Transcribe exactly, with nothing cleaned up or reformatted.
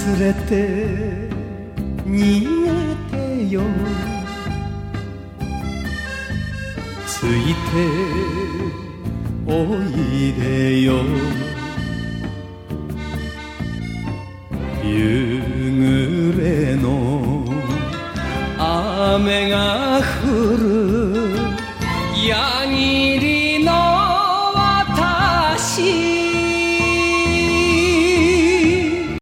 忘れて逃げてよ、ついておいでよ、夕暮れの雨が